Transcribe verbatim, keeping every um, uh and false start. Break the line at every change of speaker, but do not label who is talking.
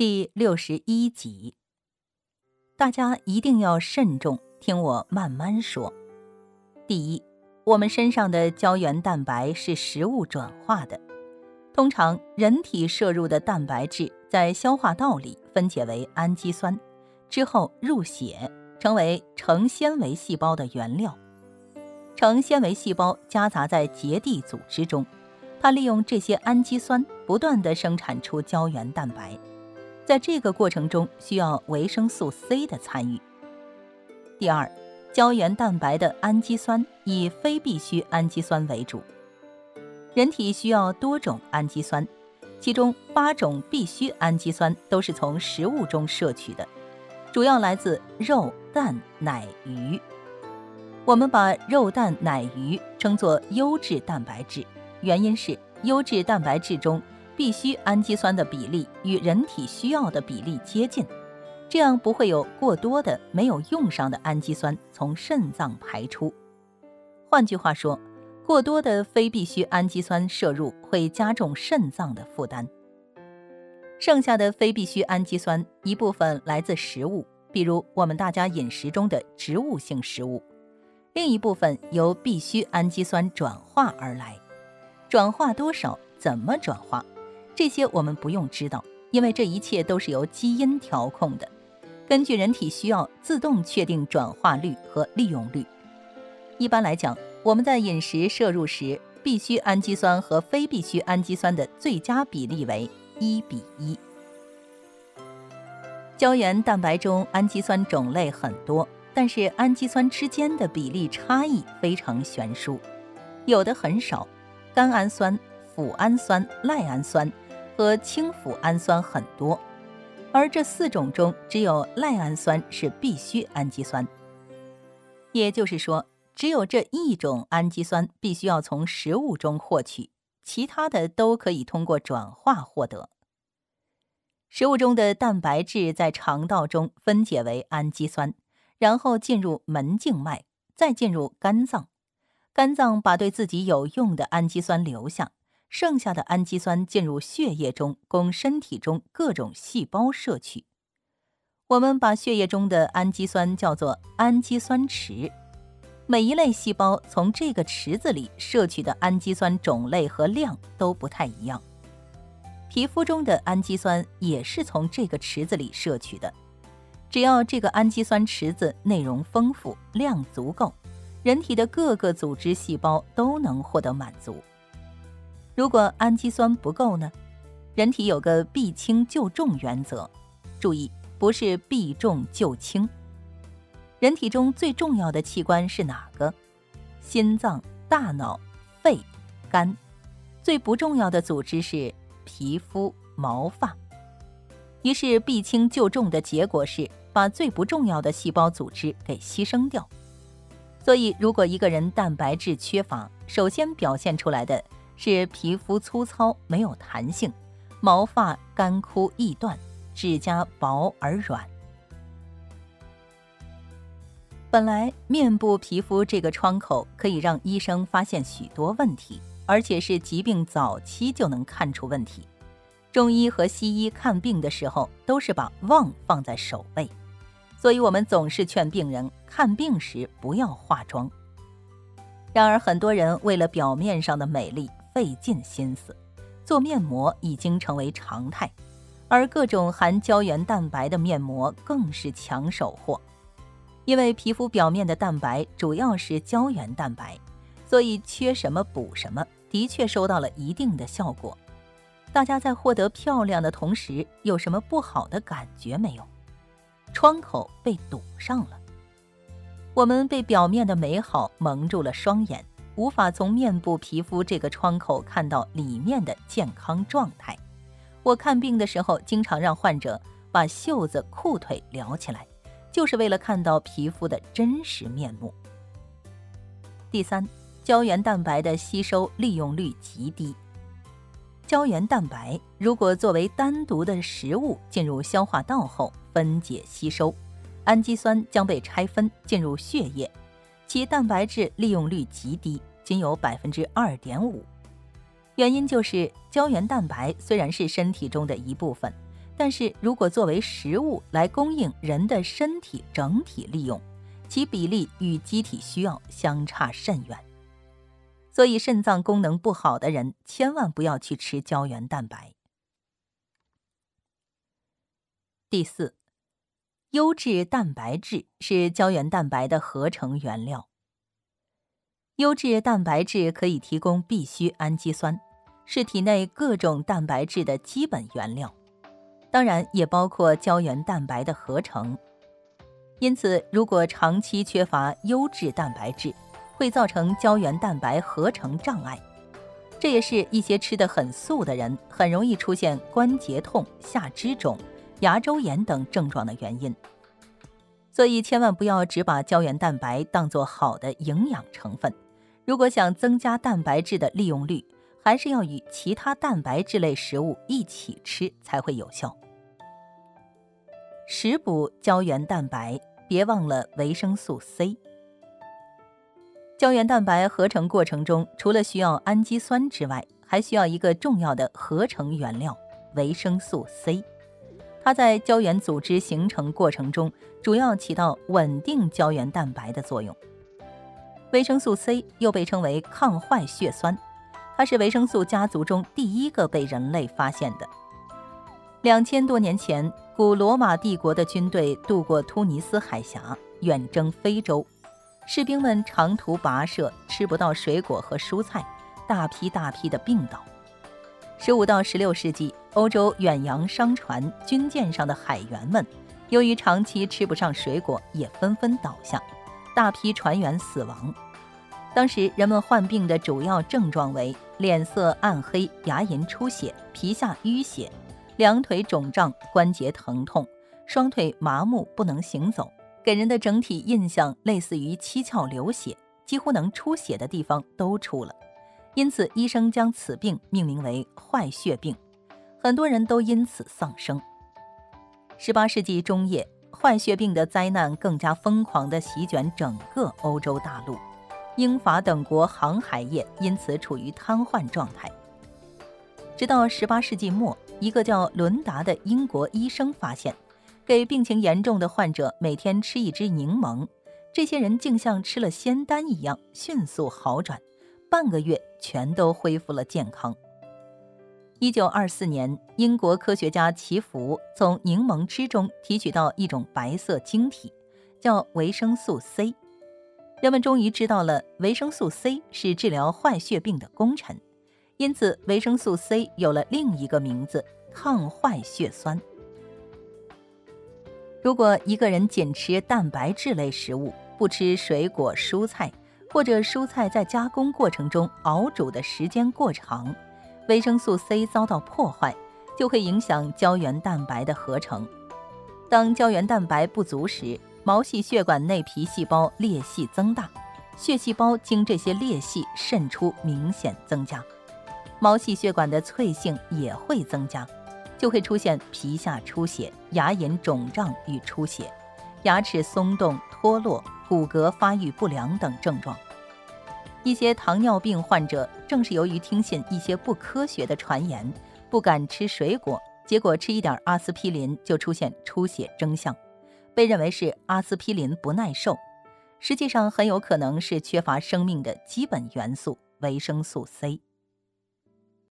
第六十一集。大家一定要慎重，听我慢慢说。第一，我们身上的胶原蛋白是食物转化的。通常人体摄入的蛋白质在消化道里分解为氨基酸，之后入血，成为成纤维细胞的原料。成纤维细胞夹杂在结缔组织中，它利用这些氨基酸不断地生产出胶原蛋白。在这个过程中需要维生素 C 的参与。第二，胶原蛋白的氨基酸以非必需氨基酸为主。人体需要多种氨基酸，其中八种必需氨基酸都是从食物中摄取的，主要来自肉、蛋、奶、鱼。我们把肉、蛋、奶、鱼称作优质蛋白质，原因是优质蛋白质中必需氨基酸的比例与人体需要的比例接近，这样不会有过多的没有用上的氨基酸从肾脏排出。换句话说，过多的非必需氨基酸摄入会加重肾脏的负担。剩下的非必需氨基酸一部分来自食物，比如我们大家饮食中的植物性食物，另一部分由必需氨基酸转化而来。转化多少，怎么转化，这些我们不用知道，因为这一切都是由基因调控的，根据人体需要自动确定转化率和利用率。一般来讲，我们在饮食摄入时，必需氨基酸和非必需氨基酸的最佳比例为一比一。胶原蛋白中氨基酸种类很多，但是氨基酸之间的比例差异非常悬殊，有的很少，甘氨酸、脯氨酸、赖氨酸和氢脯氨酸很多，而这四种中只有赖氨酸是必需氨基酸。也就是说，只有这一种氨基酸必须要从食物中获取，其他的都可以通过转化获得。食物中的蛋白质在肠道中分解为氨基酸，然后进入门静脉，再进入肝脏。肝脏把对自己有用的氨基酸留下，剩下的氨基酸进入血液中，供身体中各种细胞摄取。我们把血液中的氨基酸叫做氨基酸池。每一类细胞从这个池子里摄取的氨基酸种类和量都不太一样。皮肤中的氨基酸也是从这个池子里摄取的。只要这个氨基酸池子内容丰富，量足够，人体的各个组织细胞都能获得满足。如果氨基酸不够呢？人体有个避轻就重原则，注意，不是避重就轻。人体中最重要的器官是哪个？心脏、大脑、肺、肝。最不重要的组织是皮肤、毛发。于是避轻就重的结果是把最不重要的细胞组织给牺牲掉。所以如果一个人蛋白质缺乏，首先表现出来的是皮肤粗糙没有弹性，毛发干枯易断，指甲薄而软。本来面部皮肤这个窗口可以让医生发现许多问题，而且是疾病早期就能看出问题。中医和西医看病的时候都是把望放在首位，所以我们总是劝病人看病时不要化妆。然而很多人为了表面上的美丽费尽心思，做面膜已经成为常态，而各种含胶原蛋白的面膜更是抢手货。因为皮肤表面的蛋白主要是胶原蛋白，所以缺什么补什么，的确收到了一定的效果。大家在获得漂亮的同时，有什么不好的感觉没有？窗口被堵上了。我们被表面的美好蒙住了双眼，无法从面部皮肤这个窗口看到里面的健康状态。我看病的时候经常让患者把袖子、裤腿撩起来，就是为了看到皮肤的真实面目。第三，胶原蛋白的吸收利用率极低。胶原蛋白如果作为单独的食物进入消化道后分解吸收，氨基酸将被拆分进入血液，其蛋白质利用率极低，仅有 百分之二点五。原因就是胶原蛋白虽然是身体中的一部分， 但是如果作为食物来供应人的身体整体利用，其比例与机体需要相差甚远。所以肾脏功能不好的人千万不要去吃胶原蛋白。第四，优质蛋白质是胶原蛋白的合成原料。优质蛋白质可以提供必需氨基酸，是体内各种蛋白质的基本原料，当然也包括胶原蛋白的合成。因此，如果长期缺乏优质蛋白质，会造成胶原蛋白合成障碍。这也是一些吃得很素的人很容易出现关节痛、下肢肿、牙周炎等症状的原因。所以千万不要只把胶原蛋白当作好的营养成分，如果想增加蛋白质的利用率，还是要与其他蛋白质类食物一起吃才会有效。食补胶原蛋白，别忘了维生素 C。 胶原蛋白合成过程中，除了需要氨基酸之外，还需要一个重要的合成原料维生素 C。 它在胶原组织形成过程中，主要起到稳定胶原蛋白的作用。维生素 C 又被称为抗坏血酸，它是维生素家族中第一个被人类发现的。两千多年前，古罗马帝国的军队渡过突尼斯海峡，远征非洲。士兵们长途跋涉，吃不到水果和蔬菜，大批大批的病倒。十五到十六世纪，欧洲远洋商船、军舰上的海员们，由于长期吃不上水果，也纷纷倒下，大批船员死亡。当时人们患病的主要症状为脸色暗黑、牙龈出血、皮下淤血、两腿肿胀、关节疼痛、双腿麻木不能行走，给人的整体印象类似于七窍流血，几乎能出血的地方都出了。因此医生将此病命名为坏血病，很多人都因此丧生。十八世纪中叶，坏血病的灾难更加疯狂地席卷整个欧洲大陆，英法等国航海业因此处于瘫痪状态。直到十八世纪末，一个叫伦达的英国医生发现，给病情严重的患者每天吃一支柠檬，这些人竟像吃了仙丹一样迅速好转，半个月全都恢复了健康。一九二四年，英国科学家祈福从柠檬汁中提取到一种白色晶体，叫维生素 C。 人们终于知道了维生素 C 是治疗坏血病的功臣，因此维生素 C 有了另一个名字，抗坏血酸。如果一个人仅吃蛋白质类食物，不吃水果蔬菜，或者蔬菜在加工过程中熬煮的时间过长，维生素 C 遭到破坏，就会影响胶原蛋白的合成。当胶原蛋白不足时，毛细血管内皮细胞裂隙增大，血细胞经这些裂隙渗出明显增加，毛细血管的脆性也会增加，就会出现皮下出血、牙龈肿胀与出血、牙齿松动脱落、骨骼发育不良等症状。一些糖尿病患者正是由于听信一些不科学的传言，不敢吃水果，结果吃一点阿司匹林就出现出血征象，被认为是阿司匹林不耐受，实际上很有可能是缺乏生命的基本元素维生素 C。